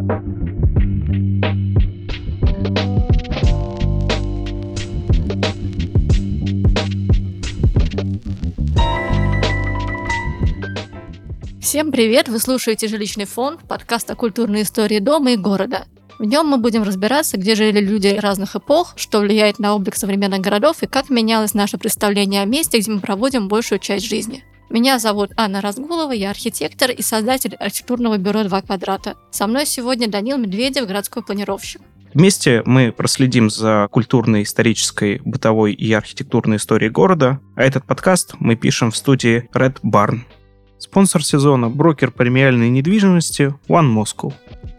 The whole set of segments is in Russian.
Всем привет! Вы слушаете «Жилищный фонд», подкаст о культурной истории дома и города. В нем мы будем разбираться, где жили люди разных эпох, что влияет на облик современных городов и как менялось наше представление о месте, где мы проводим большую часть жизни. Меня зовут Анна Разгулова, я архитектор и создатель архитектурного бюро «Два квадрата». Со мной сегодня Данил Медведев, городской планировщик. Вместе мы проследим за культурной, исторической, бытовой и архитектурной историей города, а этот подкаст мы пишем в студии Red Barn. Спонсор сезона – брокер премиальной недвижимости One Moscow.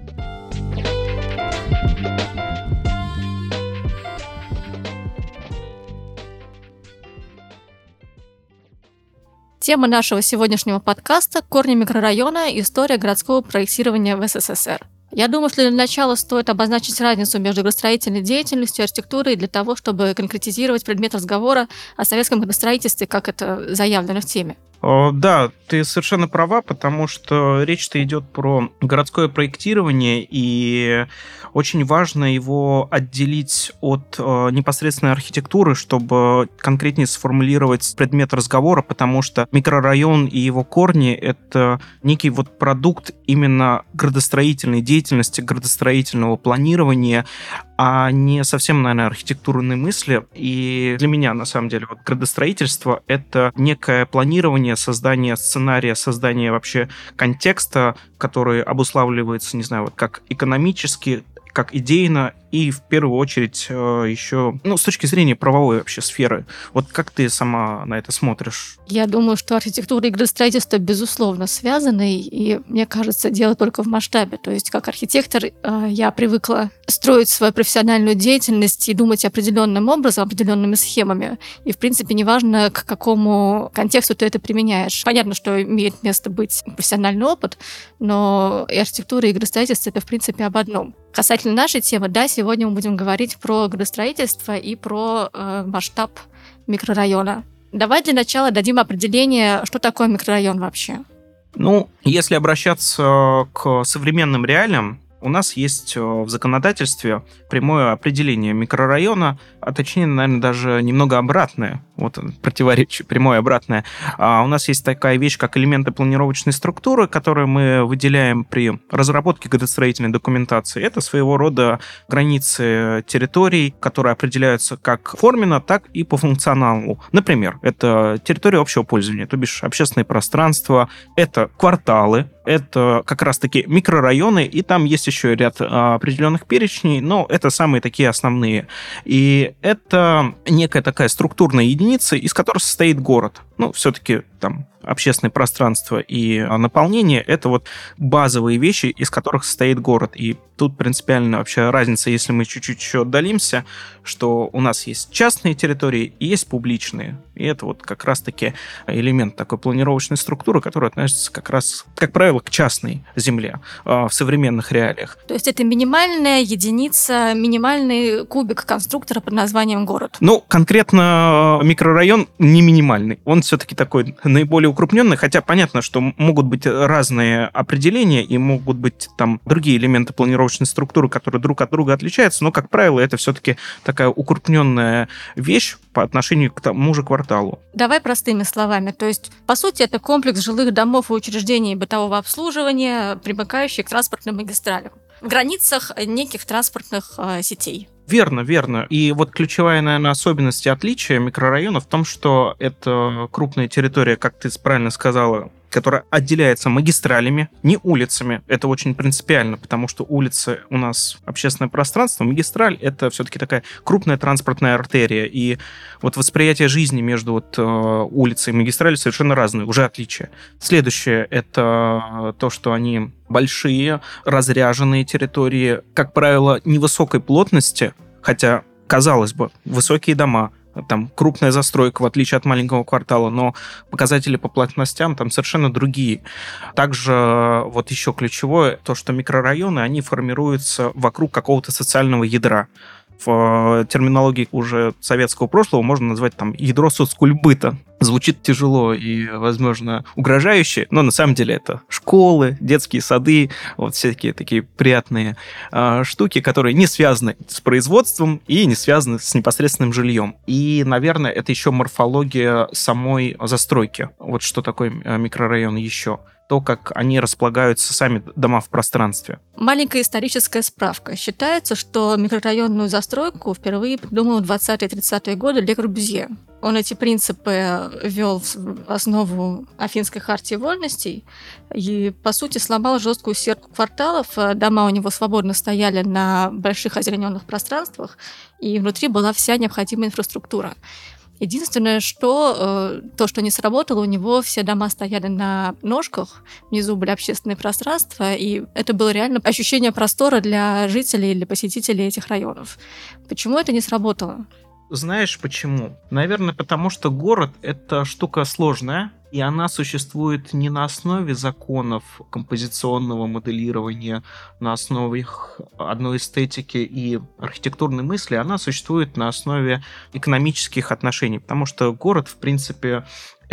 Тема нашего сегодняшнего подкаста – корни микрорайона и история городского проектирования в СССР. Я думаю, что для начала стоит обозначить разницу между градостроительной деятельностью и архитектурой для того, чтобы конкретизировать предмет разговора о советском градостроительстве, как это заявлено в теме. Да, ты совершенно права, потому что речь-то идет про городское проектирование, и очень важно его отделить от непосредственной архитектуры, чтобы конкретнее сформулировать предмет разговора, потому что микрорайон и его корни — это некий вот продукт именно градостроительной деятельности, градостроительного планирования, а не совсем, наверное, архитектурные мысли. И для меня, на самом деле, вот градостроительство — это некое планирование, создание сценария, создание вообще контекста, который обуславливается, не знаю, вот как экономически, как идейно, и в первую очередь еще, с точки зрения правовой вообще сферы. Вот как ты сама на это смотришь? Я думаю, что архитектура и градостроительство безусловно связаны, и мне кажется, дело только в масштабе. То есть как архитектор я привыкла строить свою профессиональную деятельность и думать определенным образом, определенными схемами. И, в принципе, неважно, к какому контексту ты это применяешь. Понятно, что имеет место быть профессиональный опыт, но и архитектура, и градостроительство — это, в принципе, об одном. Касательно нашей темы, да, сегодня мы будем говорить про градостроительство и про масштаб микрорайона. Давай для начала дадим определение, что такое микрорайон вообще. Если обращаться к современным реалиям, у нас есть в законодательстве прямое определение микрорайона, а точнее, наверное, даже немного обратное. Вот противоречие, прямое обратное. У нас есть такая вещь, как элементы планировочной структуры, которые мы выделяем при разработке градостроительной документации. Это своего рода границы территорий, которые определяются как форменно, так и по функционалу. Например, это территория общего пользования, то бишь общественные пространства, это кварталы, это как раз-таки микрорайоны, и там есть еще ряд определенных перечней, но это самые такие основные. И это некая такая структурная единица, из которой состоит город. Все-таки там общественное пространство и наполнение — это вот базовые вещи, из которых состоит город. И тут принципиально вообще разница, если мы чуть-чуть еще отдалимся, что у нас есть частные территории и есть публичные. И это вот как раз-таки элемент такой планировочной структуры, который относится как раз, как правило, к частной земле в современных реалиях. То есть это минимальная единица, минимальный кубик конструктора под названием город? Конкретно микрорайон не минимальный. Он все-таки такой наиболее укрупненный, хотя понятно, что могут быть разные определения и могут быть там другие элементы планировочной структуры, которые друг от друга отличаются, но, как правило, это все-таки такая укрупненная вещь по отношению к тому же кварталу. Давай простыми словами. То есть, по сути, это комплекс жилых домов и учреждений бытового обслуживания, примыкающий к транспортным магистралям, в границах неких транспортных сетей. Верно. И вот ключевая, наверное, особенность и отличие микрорайона в том, что это крупная территория, как ты правильно сказала, которая отделяется магистралями, не улицами. Это очень принципиально, потому что улицы у нас общественное пространство, магистраль — это все-таки такая крупная транспортная артерия. И вот восприятие жизни между улицей и магистралью совершенно разные, уже отличия. Следующее — это то, что они большие, разряженные территории, как правило, невысокой плотности, хотя, казалось бы, высокие дома, там крупная застройка, в отличие от маленького квартала, но показатели по плотностям там совершенно другие. Также вот еще ключевое, то, что микрорайоны, они формируются вокруг какого-то социального ядра. в терминологии уже советского прошлого можно назвать там ядро соцкультбыта. Звучит тяжело и, возможно, угрожающе, но на самом деле это школы, детские сады, вот всякие такие приятные штуки, которые не связаны с производством и не связаны с непосредственным жильем. И, наверное, это еще морфология самой застройки. Вот что такое микрорайон еще. То, как они располагаются, сами дома в пространстве. Маленькая историческая справка. Считается, что микрорайонную застройку впервые придумал в 20-30-е годы Ле Корбюзье. Он эти принципы ввел в основу Афинской хартии вольностей и, по сути, сломал жесткую сетку кварталов. Дома у него свободно стояли на больших озелененных пространствах, и внутри была вся необходимая инфраструктура. Единственное, что не сработало, у него все дома стояли на ножках, внизу были общественные пространства, и это было реально ощущение простора для жителей или посетителей этих районов. Почему это не сработало? Знаешь почему? Наверное, потому что город — это штука сложная, и она существует не на основе законов композиционного моделирования, на основе одной эстетики и архитектурной мысли, она существует на основе экономических отношений, потому что город, в принципе,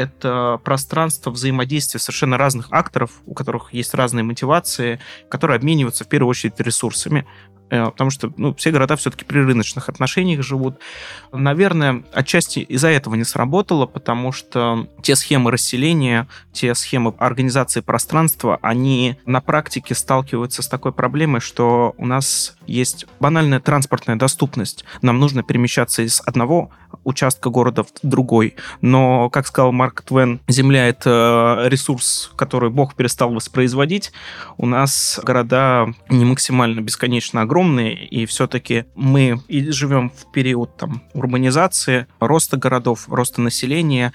это пространство взаимодействия совершенно разных акторов, у которых есть разные мотивации, которые обмениваются в первую очередь ресурсами. Потому что все города все-таки при рыночных отношениях живут. Наверное, отчасти из-за этого не сработало, потому что те схемы расселения, те схемы организации пространства, они на практике сталкиваются с такой проблемой, что у нас есть банальная транспортная доступность. Нам нужно перемещаться из одного участка города в другой. Но, как сказал Марк Твен, земля — это ресурс, который Бог перестал воспроизводить. У нас города не максимально бесконечно огромные, и все-таки мы живем в период урбанизации, роста городов, роста населения,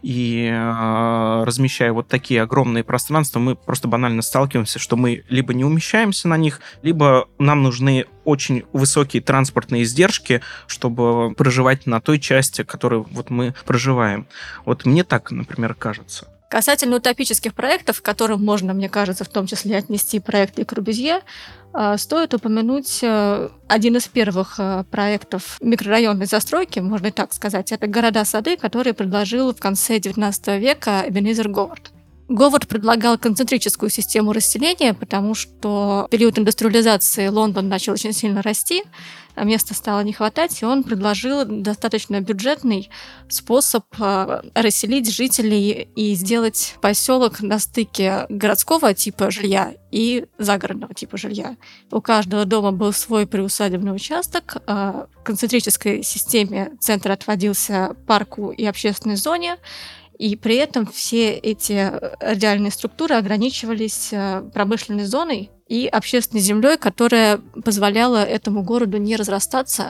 и размещая вот такие огромные пространства, мы просто банально сталкиваемся, что мы либо не умещаемся на них, либо нам нужны очень высокие транспортные издержки, чтобы проживать на той части, которую вот мы проживаем. Вот мне так, например, кажется. Касательно утопических проектов, к которым можно, мне кажется, в том числе отнести проект Ле Корбюзье, стоит упомянуть один из первых проектов микрорайонной застройки, можно и так сказать. Это города-сады, которые предложил в конце XIX века Эбенезер Говард. Говард предлагал концентрическую систему расселения, потому что в период индустриализации Лондон начал очень сильно расти, а места стало не хватать, и он предложил достаточно бюджетный способ расселить жителей и сделать поселок на стыке городского типа жилья и загородного типа жилья. У каждого дома был свой приусадебный участок, в концентрической системе центр отводился парку и общественной зоне, и при этом все эти радиальные структуры ограничивались промышленной зоной и общественной землей, которая позволяла этому городу не разрастаться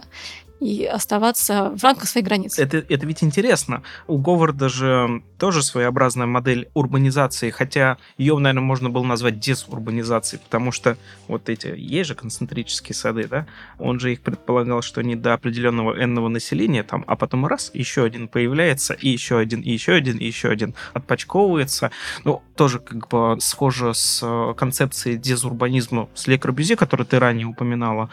и оставаться в рамках своих границ. Это ведь интересно. У Говарда же тоже своеобразная модель урбанизации, хотя ее, наверное, можно было назвать дезурбанизацией, потому что вот эти есть же концентрические сады, да? Он же их предполагал, что они до определенного энного населения, а потом раз, еще один появляется, и еще один, и еще один, и еще один отпочковывается. Тоже как бы схоже с концепцией дезурбанизма с Ле Корбюзье, который ты ранее упоминала,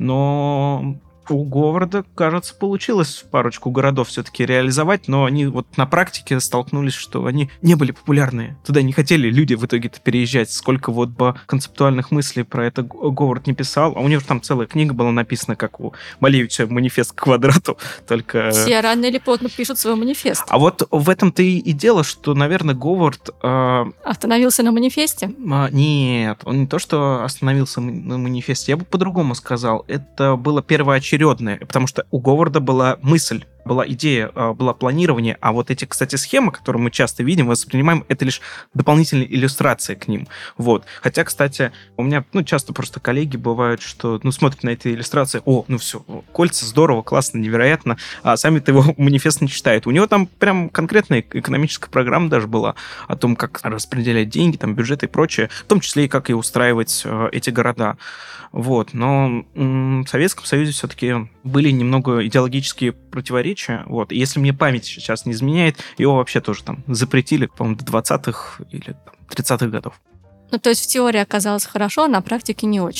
но у Говарда, кажется, получилось парочку городов все-таки реализовать, но они вот на практике столкнулись, что они не были популярны. Туда не хотели люди в итоге-то переезжать. Сколько вот бы концептуальных мыслей про это Говард не писал. А у него там целая книга была написана, как у Малевича «Манифест к квадрату». Только... Все рано или поздно пишут свой манифест. А вот в этом-то и дело, что, наверное, Говард... Остановился на манифесте? Нет, он не то, что остановился на манифесте. Я бы по-другому сказал. Это было первоочередное, потому что у Говарда была мысль, была идея, было планирование, а вот эти, кстати, схемы, которые мы часто видим, воспринимаем, это лишь дополнительные иллюстрации к ним. Вот. Хотя, кстати, у меня, часто просто коллеги бывают, что, смотрят на эти иллюстрации, все, кольца, здорово, классно, невероятно, а сами-то его манифест не читают. У него там прям конкретная экономическая программа даже была о том, как распределять деньги, бюджеты и прочее, в том числе и как и устраивать эти города. Вот. Но в Советском Союзе все-таки были немного идеологические противоречия. Вот. И если мне память сейчас не изменяет, его вообще тоже запретили, по-моему, до 20-х или 30-х годов. То есть в теории оказалось хорошо, а на практике не очень.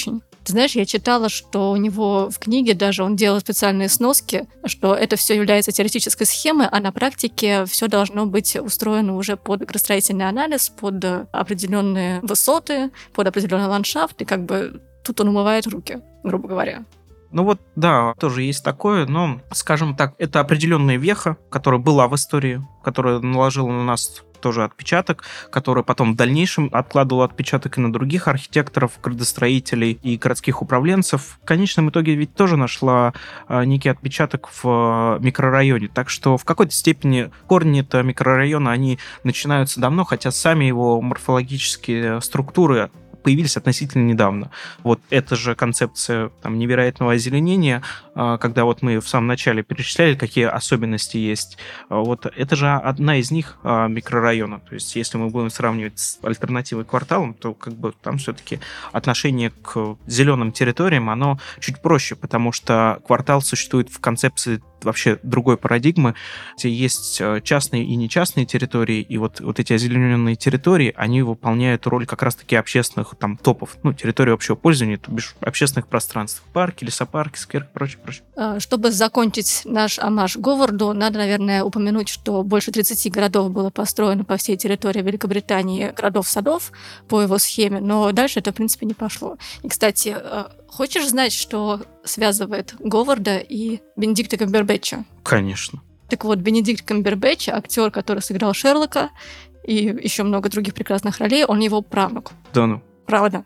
Ты знаешь, я читала, что у него в книге даже он делал специальные сноски, что это все является теоретической схемой, а на практике все должно быть устроено уже под градостроительный анализ, под определенные высоты, под определенный ландшафт, и как бы тут он умывает руки, грубо говоря. Ну вот, да, тоже есть такое, но, скажем так, это определенная веха, которая была в истории, которая наложила на нас тоже отпечаток, который потом в дальнейшем откладывал отпечаток и на других архитекторов, градостроителей и городских управленцев. В конечном итоге ведь тоже нашла некий отпечаток в микрорайоне. Так что в какой-то степени корни этого микрорайона, они начинаются давно, хотя сами его морфологические структуры появились относительно недавно. Вот эта же концепция невероятного озеленения, когда вот мы в самом начале перечисляли, какие особенности есть, вот это же одна из них микрорайона. То есть если мы будем сравнивать с альтернативой кварталом, то как бы там все-таки отношение к зеленым территориям, оно чуть проще, потому что квартал существует в концепции вообще другой парадигмы, где есть частные и нечастные территории, и вот эти озелененные территории, они выполняют роль как раз-таки общественных топов, территории общего пользования, то бишь общественных пространств, парки, лесопарки, скверы, прочее. Чтобы закончить наш омаж Говарду, надо, наверное, упомянуть, что больше 30 городов было построено по всей территории Великобритании, городов-садов по его схеме, но дальше это, в принципе, не пошло. И, кстати, хочешь знать, что связывает Говарда и Бенедикта Камбербэтча? Конечно. Так вот, Бенедикт Камбербэтч, актер, который сыграл Шерлока, и еще много других прекрасных ролей, он его правнук. Да ну. Правда.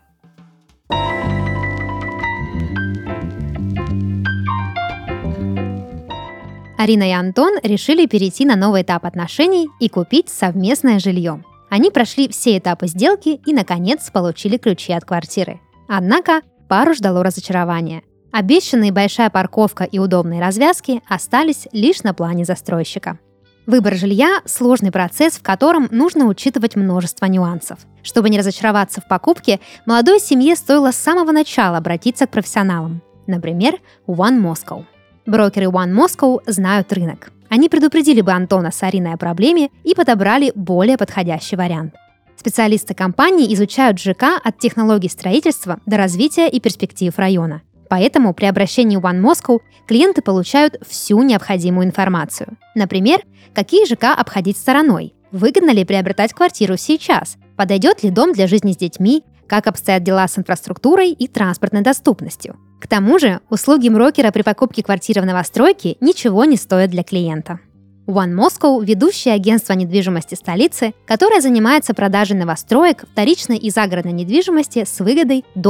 Арина и Антон решили перейти на новый этап отношений и купить совместное жилье. Они прошли все этапы сделки и, наконец, получили ключи от квартиры. Однако пару ждало разочарование. Обещанные большая парковка и удобные развязки остались лишь на плане застройщика. Выбор жилья – сложный процесс, в котором нужно учитывать множество нюансов. Чтобы не разочароваться в покупке, молодой семье стоило с самого начала обратиться к профессионалам. Например, One Moscow. Брокеры One Moscow знают рынок. Они предупредили бы Антона с Ариной о проблеме и подобрали более подходящий вариант. Специалисты компании изучают ЖК от технологий строительства до развития и перспектив района. Поэтому при обращении в One Moscow клиенты получают всю необходимую информацию. Например, какие ЖК обходить стороной, выгодно ли приобретать квартиру сейчас, подойдет ли дом для жизни с детьми, как обстоят дела с инфраструктурой и транспортной доступностью. К тому же, услуги брокера при покупке квартиры в новостройке ничего не стоят для клиента. One Moscow – ведущее агентство недвижимости столицы, которое занимается продажей новостроек, вторичной и загородной недвижимости с выгодой до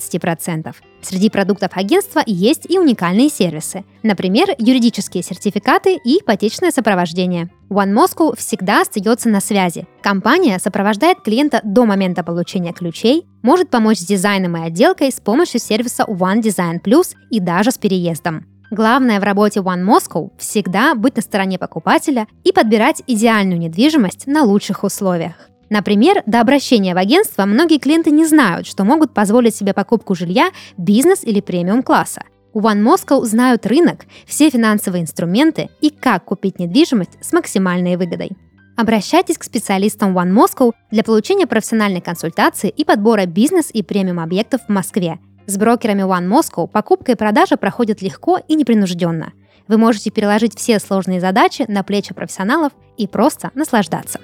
15%. Среди продуктов агентства есть и уникальные сервисы, например, юридические сертификаты и ипотечное сопровождение. One Moscow всегда остается на связи. Компания сопровождает клиента до момента получения ключей, может помочь с дизайном и отделкой с помощью сервиса One Design Plus и даже с переездом. Главное в работе One Moscow – всегда быть на стороне покупателя и подбирать идеальную недвижимость на лучших условиях. Например, до обращения в агентство многие клиенты не знают, что могут позволить себе покупку жилья бизнес- или премиум-класса. У One Moscow знают рынок, все финансовые инструменты и как купить недвижимость с максимальной выгодой. Обращайтесь к специалистам One Moscow для получения профессиональной консультации и подбора бизнес- и премиум-объектов в Москве. С брокерами One Moscow покупка и продажа проходят легко и непринужденно. Вы можете переложить все сложные задачи на плечи профессионалов и просто наслаждаться.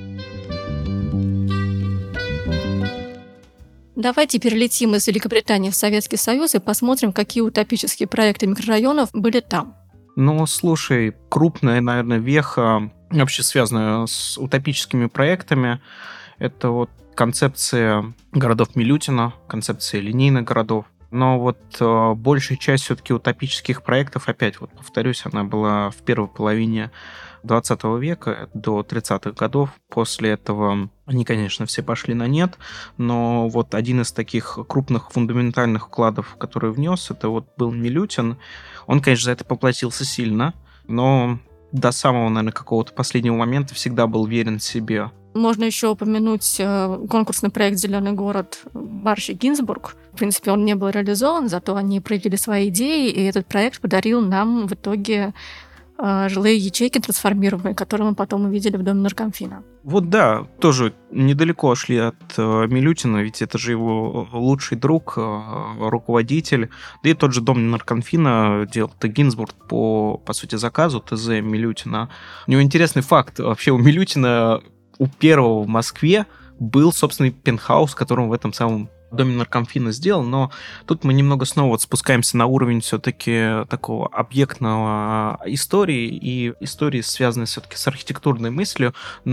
Давайте перелетим из Великобритании в Советский Союз и посмотрим, какие утопические проекты микрорайонов были там. Ну, слушай, крупная, наверное, веха, вообще связанная с утопическими проектами, это вот концепция городов Милютина, концепция линейных городов. Но вот большая часть все-таки утопических проектов, опять вот повторюсь, она была в первой половине 20 века, до 30-х годов. После этого они, конечно, все пошли на нет, но вот один из таких крупных фундаментальных вкладов, который внес, это вот был Милютин. Он, конечно, за это поплатился сильно, но до самого, наверное, какого-то последнего момента всегда был верен себе. Можно еще упомянуть конкурсный проект «Зеленый город» Марши Гинзбург. В принципе, он не был реализован, зато они проявили свои идеи, и этот проект подарил нам в итоге жилые ячейки трансформируемые, которые мы потом увидели в доме Наркомфина. Вот да, тоже недалеко шли от Милютина, ведь это же его лучший друг, руководитель. Да и тот же дом Наркомфина делал-то Гинзбург по сути, заказу ТЗ Милютина. У него интересный факт. Вообще у Милютина, у первого в Москве был собственный пентхаус, которым в этом самом доме Наркомфина сделал, но тут мы немного снова вот спускаемся на уровень все-таки такого объектного истории и истории, связанные все-таки с архитектурной мыслью,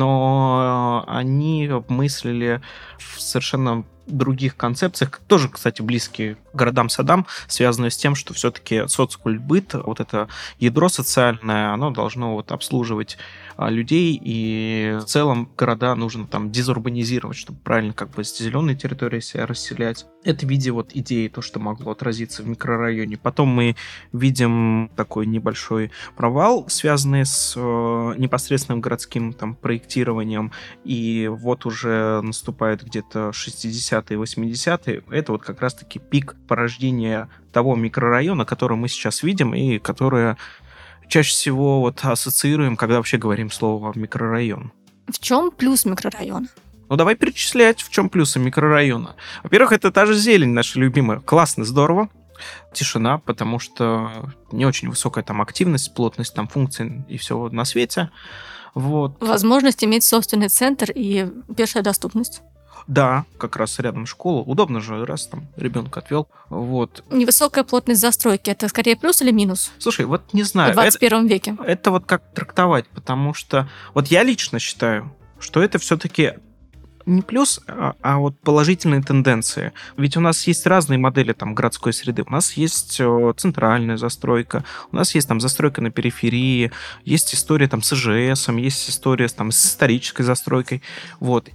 но они мыслили в совершенно других концепциях, тоже, кстати, близкие к городам-садам, связанные с тем, что все-таки соцкультбыт, вот это ядро социальное, оно должно вот обслуживать людей, и в целом города нужно там дезурбанизировать, чтобы правильно как бы с зеленой территории себя расселять. Это в виде вот идеи, то, что могло отразиться в микрорайоне. Потом мы видим такой небольшой провал, связанный с непосредственным городским там проектированием, и вот уже наступает где-то 60-е, 80-е. Это вот как раз-таки пик порождения того микрорайона, который мы сейчас видим, и который чаще всего вот ассоциируем, когда вообще говорим слово микрорайон. В чем плюс микрорайона? Ну, давай перечислять, в чем плюсы микрорайона. Во-первых, это та же зелень наша любимая. Классно, здорово. Тишина, потому что не очень высокая там активность, плотность там функций и все на свете. Вот. Возможность иметь собственный центр и пешая доступность. Да, как раз рядом школа. Удобно же, раз там ребенка отвел. Вот. Невысокая плотность застройки — это скорее плюс или минус? Слушай, вот не знаю. В 21 веке. Это вот как трактовать, потому что вот я лично считаю, что это все-таки не плюс, а вот положительные тенденции. Ведь у нас есть разные модели там городской среды. У нас есть центральная застройка, у нас есть там застройка на периферии, есть история там с ИЖСом, есть история там с исторической застройкой. Вот.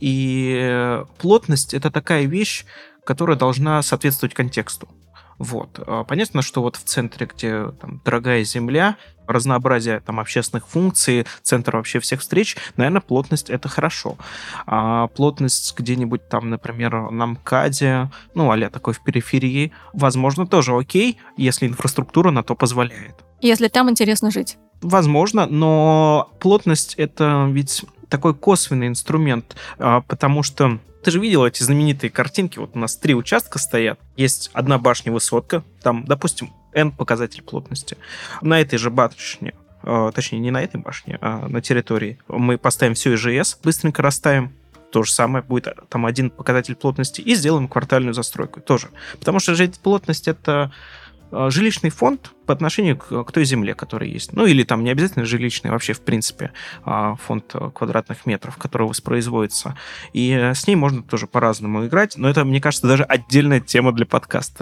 И плотность — это такая вещь, которая должна соответствовать контексту. Вот. Понятно, что вот в центре, где там дорогая земля, разнообразие там общественных функций, центр вообще всех встреч, наверное, плотность — это хорошо. А плотность где-нибудь там, например, на МКАДе, ну, а-ля такой в периферии, возможно, тоже окей, если инфраструктура на то позволяет. Если там интересно жить. Возможно, но плотность — это ведь такой косвенный инструмент, потому что ты же видел эти знаменитые картинки, вот у нас 3 участка стоят, есть одна башня-высотка, там, допустим, N показатель плотности. На этой же башне, точнее, не на этой башне, а на территории, мы поставим все ИЖС, быстренько расставим, то же самое, будет там 1 показатель плотности, и сделаем квартальную застройку тоже. Потому что же плотность — это жилищный фонд по отношению к той земле, которая есть. Ну, или там не обязательно жилищный, вообще, в принципе, фонд квадратных метров, который воспроизводится. И с ней можно тоже по-разному играть, но это, мне кажется, даже отдельная тема для подкаста.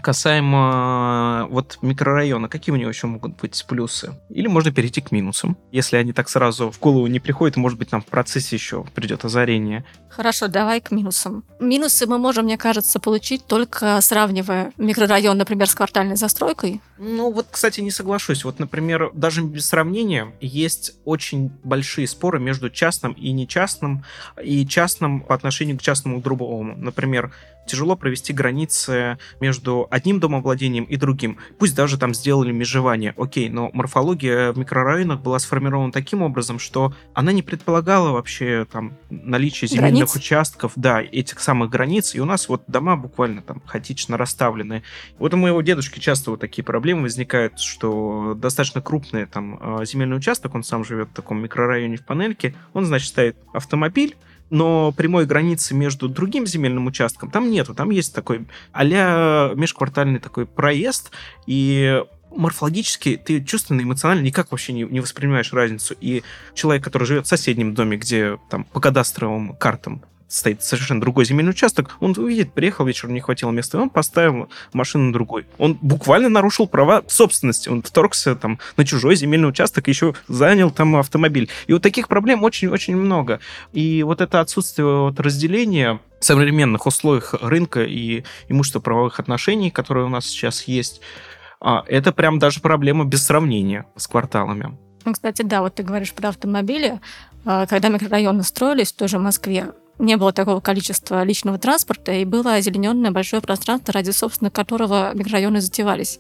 Касаемо вот микрорайона, какие у него еще могут быть плюсы? Или можно перейти к минусам, если они так сразу в голову не приходят, может быть, нам в процессе еще придет озарение. Хорошо, давай к минусам. Минусы мы можем, мне кажется, получить только сравнивая микрорайон, например, с квартальной застройкой. Ну, вот, кстати, не соглашусь. Вот, например, даже без сравнения есть очень большие споры между частным и нечастным, и частным по отношению к частному другому. Например, тяжело провести границы между одним домовладением и другим. Пусть даже там сделали межевание, окей, но морфология в микрорайонах была сформирована таким образом, что она не предполагала вообще там наличие земельных участков, да, этих самых границ, и у нас вот дома буквально там хаотично расставлены. Вот у моего дедушки часто вот такие проблемы возникают, что достаточно крупный там земельный участок, он сам живет в таком микрорайоне в Панельке, он, значит, ставит автомобиль, но прямой границы между другим земельным участком там нету. Там есть такой а-ля межквартальный такой проезд, и морфологически ты чувственно, эмоционально никак вообще не воспринимаешь разницу. И человек, который живет в соседнем доме, где там по кадастровым картам стоит совершенно другой земельный участок, он увидит, приехал вечером, не хватило места, и он поставил машину на другой. Он буквально нарушил права собственности, он вторгся там на чужой земельный участок, еще занял там автомобиль. И вот таких проблем очень-очень много. И вот это отсутствие вот разделения в современных условиях рынка и имущественно-правовых отношений, которые у нас сейчас есть, это прям даже проблема без сравнения с кварталами. Ну, кстати, да, вот ты говоришь про автомобили. Когда микрорайоны строились в той же Москве, не было такого количества личного транспорта, и было озелененное большое пространство, ради собственно которого микрорайоны затевались.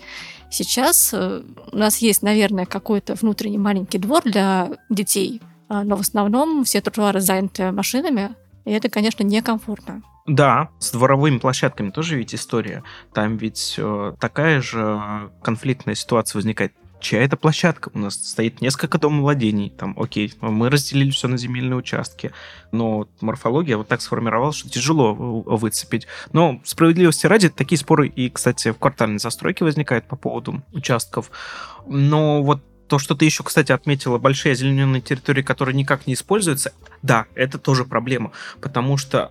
Сейчас у нас есть, наверное, какой-то внутренний маленький двор для детей, но в основном все тротуары заняты машинами, и это, конечно, некомфортно. Да, с дворовыми площадками тоже ведь история. Там ведь такая же конфликтная ситуация возникает. Чья это площадка? У нас стоит несколько домовладений. Там, окей, мы разделили все на земельные участки, но морфология вот так сформировалась, что тяжело выцепить. Но справедливости ради, такие споры и, кстати, в квартальной застройке возникают по поводу участков. Но вот то, что ты еще, кстати, отметила, большие озелененные территории, которые никак не используются, да, это тоже проблема, потому что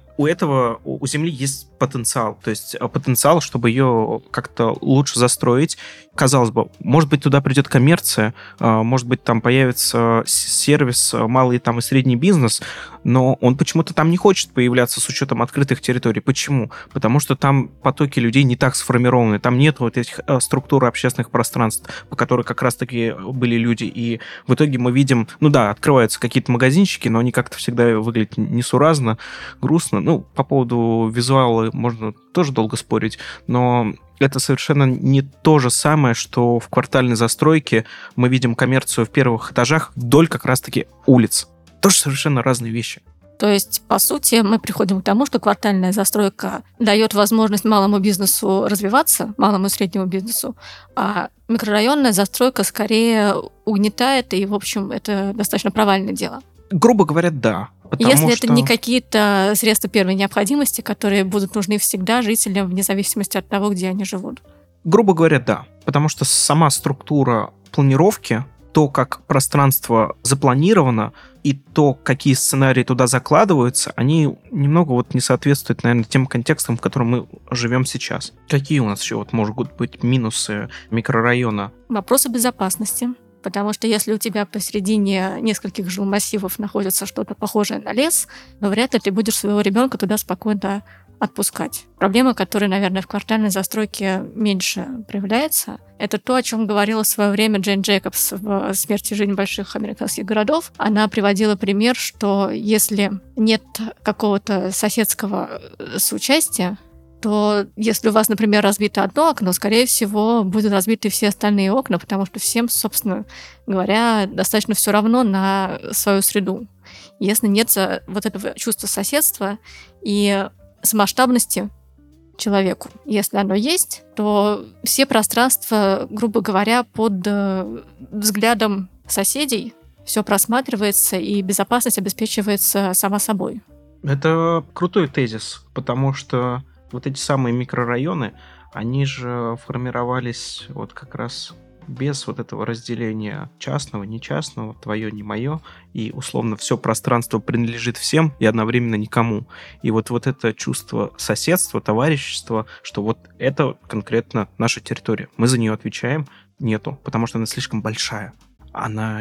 у земли есть потенциал, то есть потенциал, чтобы ее как-то лучше застроить. Казалось бы, может быть, туда придет коммерция, может быть, там появится сервис, малый там и средний бизнес, но он почему-то там не хочет появляться с учетом открытых территорий. Почему? Потому что там потоки людей не так сформированы, там нет вот этих структур общественных пространств, по которым как раз-таки были люди, и в итоге мы видим, ну да, открываются какие-то магазинчики, но они как-то всегда выглядят несуразно, грустно. Ну, по поводу визуала можно тоже долго спорить, но это совершенно не то же самое, что в квартальной застройке мы видим коммерцию в первых этажах вдоль как раз-таки улиц. Тоже совершенно разные вещи. То есть, по сути, мы приходим к тому, что квартальная застройка дает возможность малому бизнесу развиваться, малому и среднему бизнесу, а микрорайонная застройка скорее угнетает, и, в общем, это достаточно провальное дело. Грубо говоря, да. Если это не какие-то средства первой необходимости, которые будут нужны всегда жителям вне зависимости от того, где они живут. Грубо говоря, да. Потому что сама структура планировки, то, как пространство запланировано, и то, какие сценарии туда закладываются, они немного вот не соответствуют, наверное, тем контекстам, в котором мы живем сейчас. Какие у нас еще вот могут быть минусы микрорайона? Вопросы безопасности. Потому что если у тебя посередине нескольких жилмассивов находится что-то похожее на лес, вряд ли ты будешь своего ребенка туда спокойно отпускать. Проблема, которая, наверное, в квартальной застройке меньше проявляется, это то, о чем говорила в свое время Джейн Джейкобс в «Смерть и жизнь больших американских городов». Она приводила пример, что если нет какого-то соседского соучастия, то если у вас, например, разбито одно окно, скорее всего, будут разбиты все остальные окна, потому что всем, собственно говоря, достаточно все равно на свою среду. Если нет вот этого чувства соседства и масштабности человеку, если оно есть, то все пространства, грубо говоря, под взглядом соседей все просматривается, и безопасность обеспечивается сама собой. Это крутой тезис, потому что вот эти самые микрорайоны, они же формировались вот как раз без вот этого разделения частного, не частного, твое, не мое, и условно все пространство принадлежит всем и одновременно никому. И вот это чувство соседства, товарищества, что вот это конкретно наша территория, мы за нее отвечаем, нету, потому что она слишком большая. Она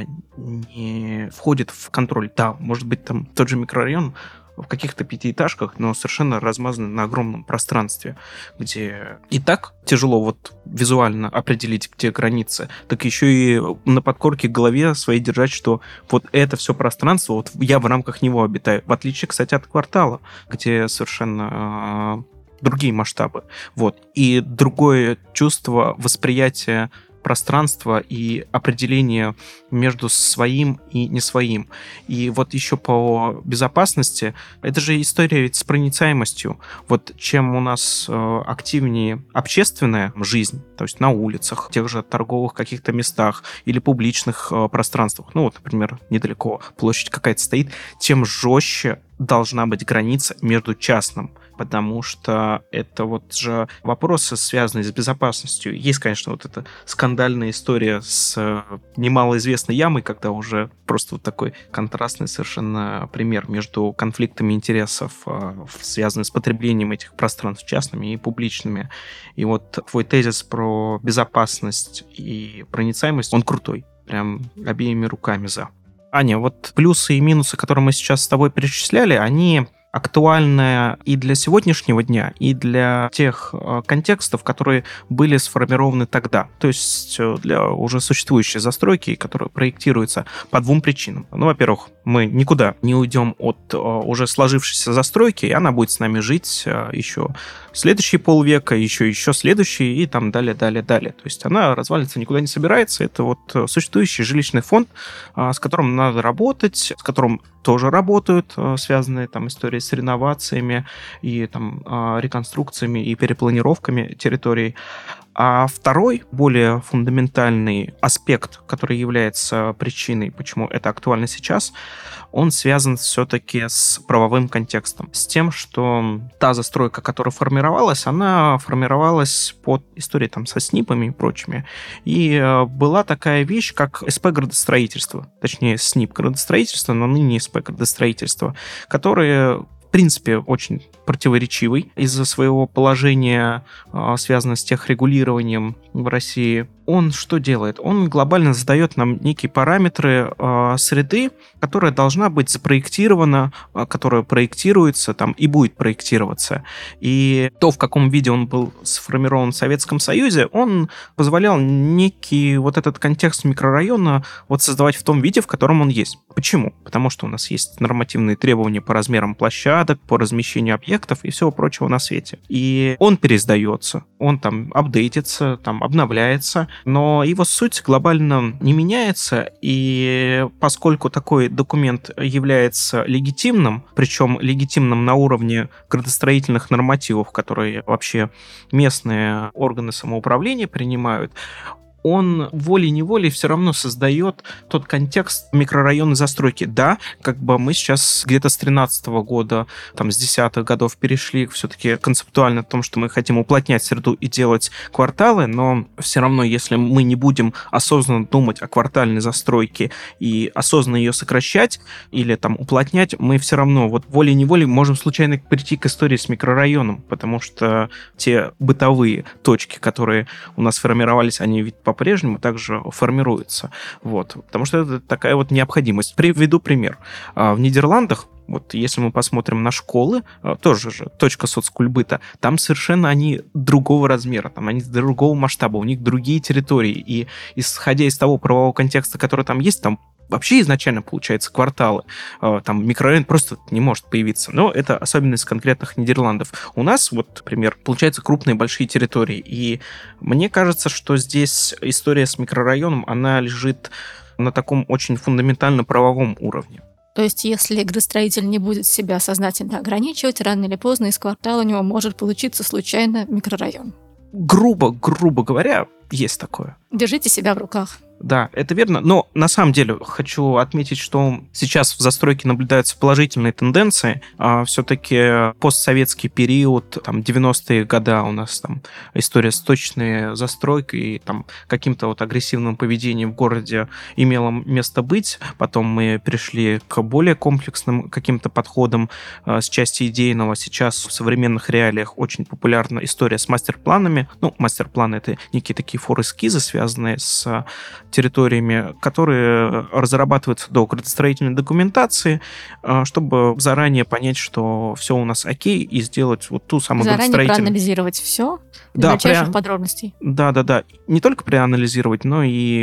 не входит в контроль. Да, может быть, там тот же микрорайон в каких-то пятиэтажках, но совершенно размазаны на огромном пространстве, где и так тяжело вот визуально определить, где границы, так еще и на подкорке в голове своей держать, что вот это все пространство, вот я в рамках него обитаю. В отличие, кстати, от квартала, где совершенно другие масштабы. Вот. И другое чувство восприятия пространства и определение между своим и не своим. И вот еще по безопасности, это же история ведь с проницаемостью. Вот чем у нас активнее общественная жизнь, то есть на улицах, тех же торговых каких-то местах или публичных пространствах, ну вот, например, недалеко площадь какая-то стоит, тем жестче должна быть граница между частным, потому что это вот же вопросы, связанные с безопасностью. Есть, конечно, вот эта скандальная история с немалоизвестной ямой, когда уже просто вот такой контрастный совершенно пример между конфликтами интересов, связанными с потреблением этих пространств частными и публичными. И вот твой тезис про безопасность и проницаемость, он крутой. Прям обеими руками за. Аня, вот плюсы и минусы, которые мы сейчас с тобой перечисляли, они актуальная и для сегодняшнего дня, и для тех контекстов, которые были сформированы тогда. То есть для уже существующей застройки, которая проектируется по двум причинам. Ну, во-первых, мы никуда не уйдем от уже сложившейся застройки, и она будет с нами жить еще следующие полвека, еще следующие, и там далее. То есть она развалится, никуда не собирается. Это вот существующий жилищный фонд, с которым надо работать, с которым тоже работают связанные там истории с реновациями и там реконструкциями и перепланировками территорий. А второй, более фундаментальный аспект, который является причиной, почему это актуально сейчас, он связан все-таки с правовым контекстом. С тем, что та застройка, которая формировалась, она формировалась под историей там со СНИПами и прочими. И была такая вещь, как СП градостроительство, точнее СНИП градостроительство, но ныне СП градостроительство, которые в принципе, очень противоречивый из-за своего положения, связанного с техрегулированием в России. Он что делает? Он глобально задает нам некие параметры среды, которая должна быть запроектирована, которая проектируется там и будет проектироваться. И то, в каком виде он был сформирован в Советском Союзе, он позволял некий вот этот контекст микрорайона вот создавать в том виде, в котором он есть. Почему? Потому что у нас есть нормативные требования по размерам площадок, по размещению объектов и всего прочего на свете. И он переиздается, он там апдейтится, там обновляется, но его суть глобально не меняется, и поскольку такой документ является легитимным, причем легитимным на уровне градостроительных нормативов, которые вообще местные органы самоуправления принимают, он волей-неволей все равно создает тот контекст микрорайонной застройки. Да, как бы мы сейчас где-то с 2013 года, там, с 10-х годов перешли все-таки концептуально к тому, что мы хотим уплотнять среду и делать кварталы, но все равно, если мы не будем осознанно думать о квартальной застройке и осознанно ее сокращать или там уплотнять, мы все равно вот волей-неволей можем случайно прийти к истории с микрорайоном, потому что те бытовые точки, которые у нас формировались, они ведь по-прежнему также формируются. Вот. Потому что это такая вот необходимость. Приведу пример. В Нидерландах, вот если мы посмотрим на школы, тоже же точка соцкульбыта, там совершенно они другого размера, там они другого масштаба, у них другие территории. И исходя из того правового контекста, который там есть, там вообще изначально, получается, кварталы. Там микрорайон просто не может появиться. Но это особенность конкретных Нидерландов. У нас, вот, например, получается крупные большие территории. И мне кажется, что здесь история с микрорайоном, она лежит на таком очень фундаментально правовом уровне. То есть, если градостроитель не будет себя сознательно ограничивать, рано или поздно из квартала у него может получиться случайно микрорайон. Грубо говоря, есть такое. Держите себя в руках. Да, это верно. Но на самом деле хочу отметить, что сейчас в застройке наблюдаются положительные тенденции. Все-таки постсоветский период, там, 90-е годы у нас там история с точной застройкой и там каким-то вот агрессивным поведением в городе имела место быть. Потом мы перешли к более комплексным каким-то подходам с части идейного. Сейчас в современных реалиях очень популярна история с мастер-планами. Ну, мастер-планы — это некие такие фор-эскизы, связанные с территориями, которые разрабатываются до градостроительной документации, чтобы заранее понять, что все у нас окей, и сделать вот ту самую градостроительную... Заранее проанализировать все до мельчайших подробностей. Да. Не только проанализировать, но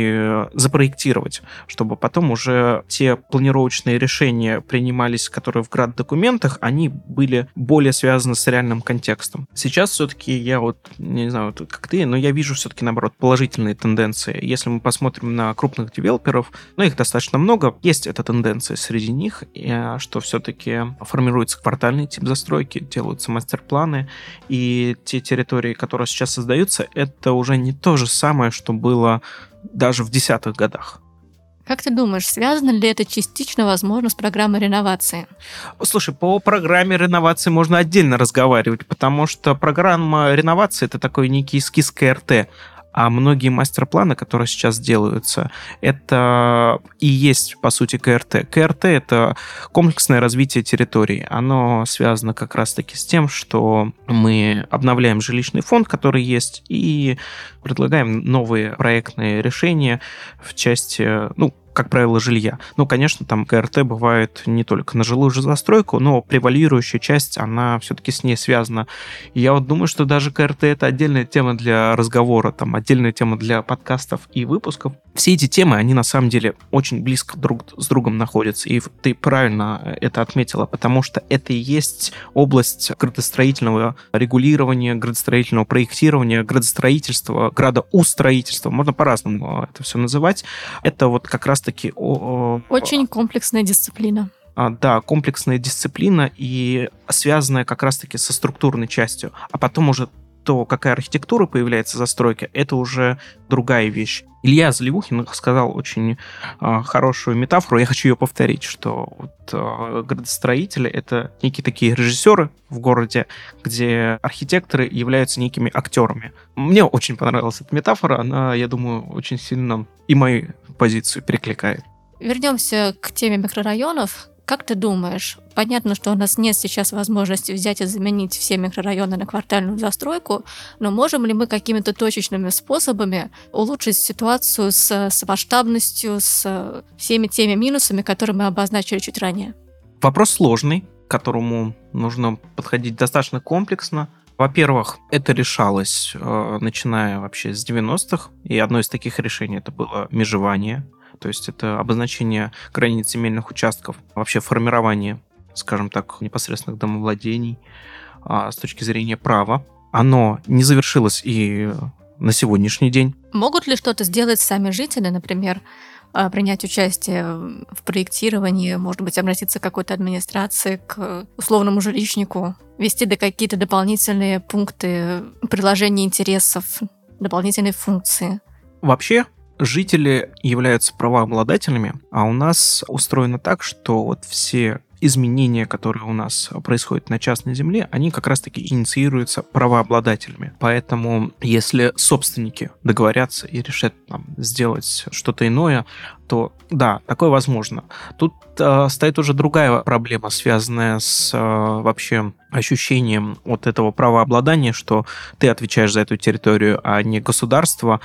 и запроектировать, чтобы потом уже те планировочные решения принимались, которые в граддокументах, они были более связаны с реальным контекстом. Сейчас все-таки я вот, не знаю, как ты, но я вижу все-таки, наоборот, положительные тенденции. Если мы посмотрим на крупных девелоперов, но их достаточно много, есть эта тенденция среди них, что все-таки формируется квартальный тип застройки, делаются мастер-планы, и те территории, которые сейчас создаются, это уже не то же самое, что было даже в 10-х годах. Как ты думаешь, связано ли это частично, возможно, с программой реновации? Слушай, по программе реновации можно отдельно разговаривать, потому что программа реновации — это такой некий эскиз КРТ. А многие мастер-планы, которые сейчас делаются, это и есть, по сути, КРТ. КРТ — это комплексное развитие территории. Оно связано как раз-таки с тем, что мы обновляем жилищный фонд, который есть, и предлагаем новые проектные решения в части, как правило, жилья. Ну, конечно, там КРТ бывает не только на жилую же застройку, но превалирующая часть, она все-таки с ней связана. И я вот думаю, что даже КРТ — это отдельная тема для разговора, там, отдельная тема для подкастов и выпусков. Все эти темы, они на самом деле очень близко друг с другом находятся. И ты правильно это отметила, потому что это и есть область градостроительного регулирования, градостроительного проектирования, градостроительства, градоустроительства. Можно по-разному это все называть. Это вот как раз-таки... Очень комплексная дисциплина. Да, комплексная дисциплина и связанная как раз-таки со структурной частью. А потом уже то, какая архитектура появляется в застройке, это уже другая вещь. Илья Заливухин сказал очень хорошую метафору, я хочу ее повторить, что вот, градостроители — это некие такие режиссеры в городе, где архитекторы являются некими актерами. Мне очень понравилась эта метафора, она, я думаю, очень сильно и мою позицию перекликает. Вернемся к теме микрорайонов. Как ты думаешь, понятно, что у нас нет сейчас возможности взять и заменить все микрорайоны на квартальную застройку, но можем ли мы какими-то точечными способами улучшить ситуацию с масштабностью, с всеми теми минусами, которые мы обозначили чуть ранее? Вопрос сложный, к которому нужно подходить достаточно комплексно. Во-первых, это решалось, начиная вообще с 90-х, и одно из таких решений это было межевание. То есть это обозначение границ земельных участков, вообще формирование, скажем так, непосредственных домовладений с точки зрения права. Оно не завершилось и на сегодняшний день. Могут ли что-то сделать сами жители, например, принять участие в проектировании, может быть, обратиться к какой-то администрации, к условному жилищнику, ввести какие-то дополнительные пункты приложения интересов, дополнительные функции? Вообще, жители являются правообладателями, а у нас устроено так, что вот все изменения, которые у нас происходят на частной земле, они как раз-таки инициируются правообладателями. Поэтому, если собственники договорятся и решат сделать что-то иное, то да, такое возможно. Тут стоит уже другая проблема, связанная с вообще ощущением вот этого правообладания, что ты отвечаешь за эту территорию, а не государство.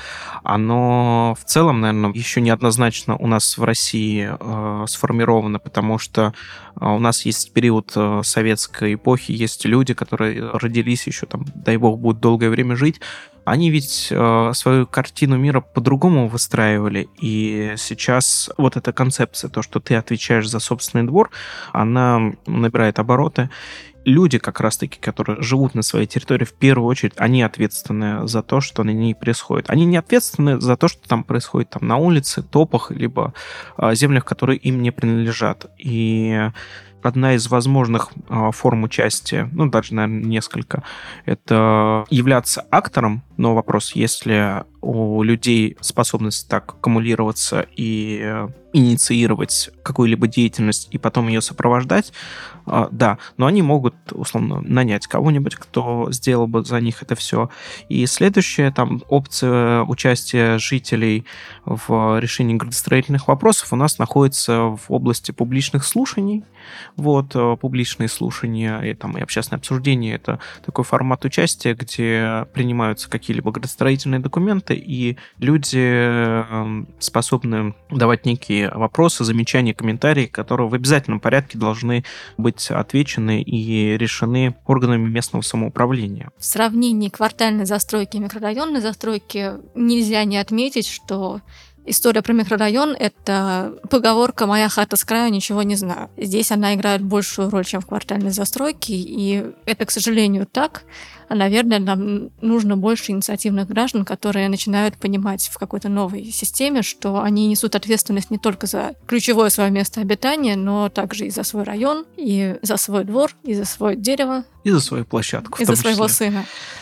Оно в целом, наверное, еще неоднозначно у нас в России сформировано, потому что у нас есть период советской эпохи, есть люди, которые родились еще там, дай бог, будут долгое время жить. Они ведь свою картину мира по-другому выстраивали, и сейчас вот эта концепция, то, что ты отвечаешь за собственный двор, она набирает обороты. Люди, как раз-таки, которые живут на своей территории, в первую очередь, они ответственны за то, что на ней происходит. Они не ответственны за то, что там происходит там, на улице, топах, либо землях, которые им не принадлежат. И одна из возможных форм участия, ну, даже, наверное, несколько, это являться актором, но вопрос, если у людей способность так аккумулироваться и инициировать какую-либо деятельность и потом ее сопровождать, да, но они могут, условно, нанять кого-нибудь, кто сделал бы за них это все. И следующая там опция участия жителей в решении градостроительных вопросов у нас находится в области публичных слушаний. Вот, публичные слушания и, там, и общественное обсуждение — это такой формат участия, где принимаются какие-либо градостроительные документы, и люди способны давать некие вопросы, замечания, комментарии, которые в обязательном порядке должны быть отвечены и решены органами местного самоуправления. В сравнении квартальной застройки и микрорайонной застройки нельзя не отметить, что история про микрорайон — это поговорка «моя хата с краю, ничего не знаю». Здесь она играет большую роль, чем в квартальной застройке, и это, к сожалению, так. Наверное, нам нужно больше инициативных граждан, которые начинают понимать в какой-то новой системе, что они несут ответственность не только за ключевое свое место обитания, но также и за свой район, и за свой двор, и за свое дерево. И за свою площадку. И за своего сына.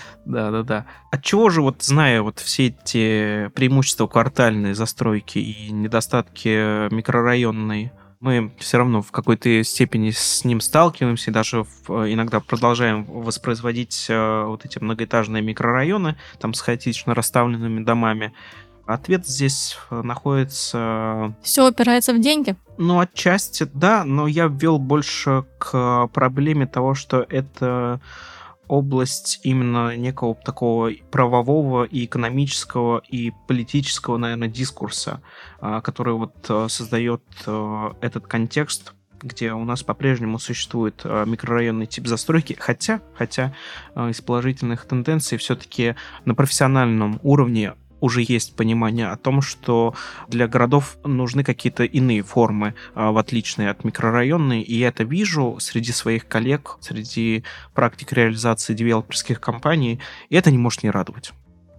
Да. Отчего же, вот зная вот все эти преимущества квартальной застройки и недостатки микрорайонной, мы все равно в какой-то степени с ним сталкиваемся и даже иногда продолжаем воспроизводить вот эти многоэтажные микрорайоны там с хаотично расставленными домами. Ответ здесь находится... Все упирается в деньги? Ну, отчасти, да, но я ввел больше к проблеме того, что это область именно некого такого правового и экономического и политического, наверное, дискурса, который вот создает этот контекст, где у нас по-прежнему существует микрорайонный тип застройки, хотя из положительных тенденций все-таки на профессиональном уровне уже есть понимание о том, что для городов нужны какие-то иные формы, в отличие от микрорайонной, и я это вижу среди своих коллег, среди практик реализации девелоперских компаний, и это не может не радовать.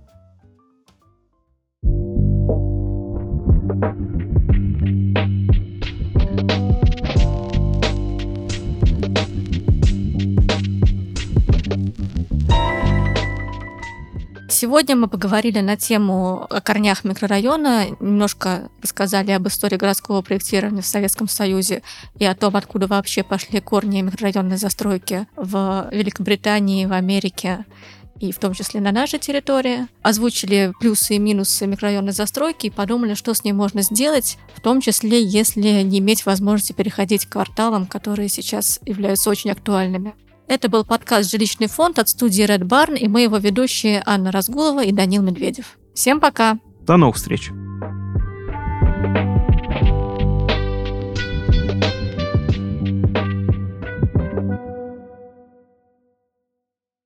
Сегодня мы поговорили на тему о корнях микрорайона, немножко рассказали об истории городского проектирования в Советском Союзе и о том, откуда вообще пошли корни микрорайонной застройки в Великобритании, в Америке и в том числе на нашей территории. Озвучили плюсы и минусы микрорайонной застройки и подумали, что с ней можно сделать, в том числе, если не иметь возможности переходить к кварталам, которые сейчас являются очень актуальными. Это был подкаст «Жилищный фонд» от студии Red Barn, и мы его ведущие Анна Разгулова и Данил Медведев. Всем пока! До новых встреч!